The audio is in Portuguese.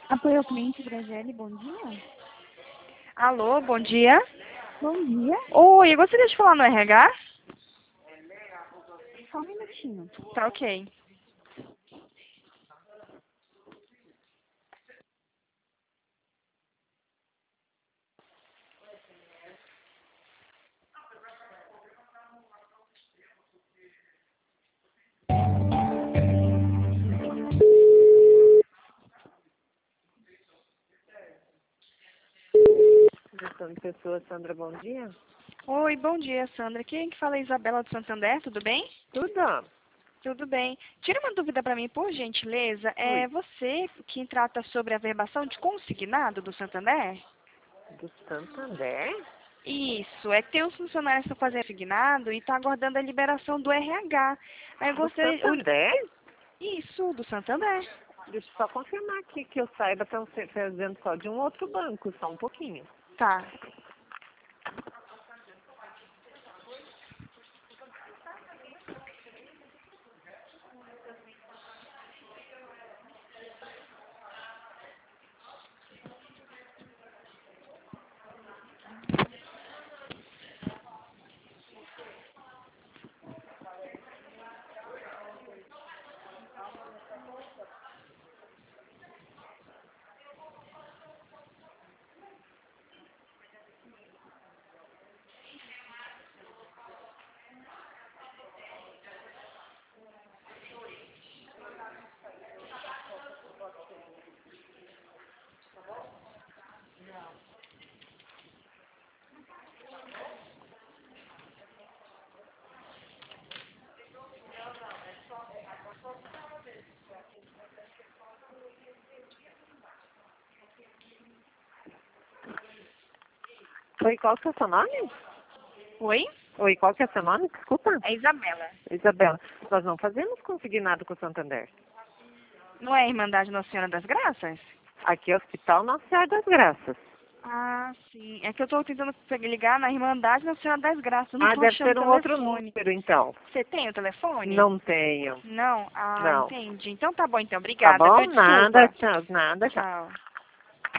Apoio ao cliente, Graziele, bom dia. Alô, bom dia. Bom dia. Oi, eu gostaria de falar no RH? Só um minutinho. Tá ok. Gestão de pessoas, Sandra, bom dia. Oi, bom dia, Sandra. Quem que fala é Isabela do Santander, tudo bem? Tudo? Tudo bem. Tira uma dúvida para mim, por gentileza. É Oi. você que trata sobre a verbação de consignado do Santander? Do Santander? Isso, é que tem uns funcionários que estão fazendo consignado e estão aguardando a liberação do RH. Aí eu Do gostaria... Santander? Isso, do Santander. Deixa eu só confirmar aqui que eu saiba, estão fazendo só de um outro banco, só um pouquinho. Tá. Oi, qual que é o seu nome? Oi? Oi, qual que é o seu nome? Desculpa. É Isabela. Isabela, nós não fazemos consignado com o Santander. Não é a Irmandade Nossa Senhora das Graças? Aqui é o Hospital Nossa Senhora das Graças. Ah, sim. É que eu estou tentando ligar na Irmandade Nossa Senhora das Graças. Eu não Ah, estou deve achando ser o um outro telefone. número, então. Você tem o telefone? Não tenho. Não? Ah, Não. entendi. Então tá bom, então. Tá Obrigada, bom? viu? Nada, Desculpa. tchau, nada, tchau. Tchau.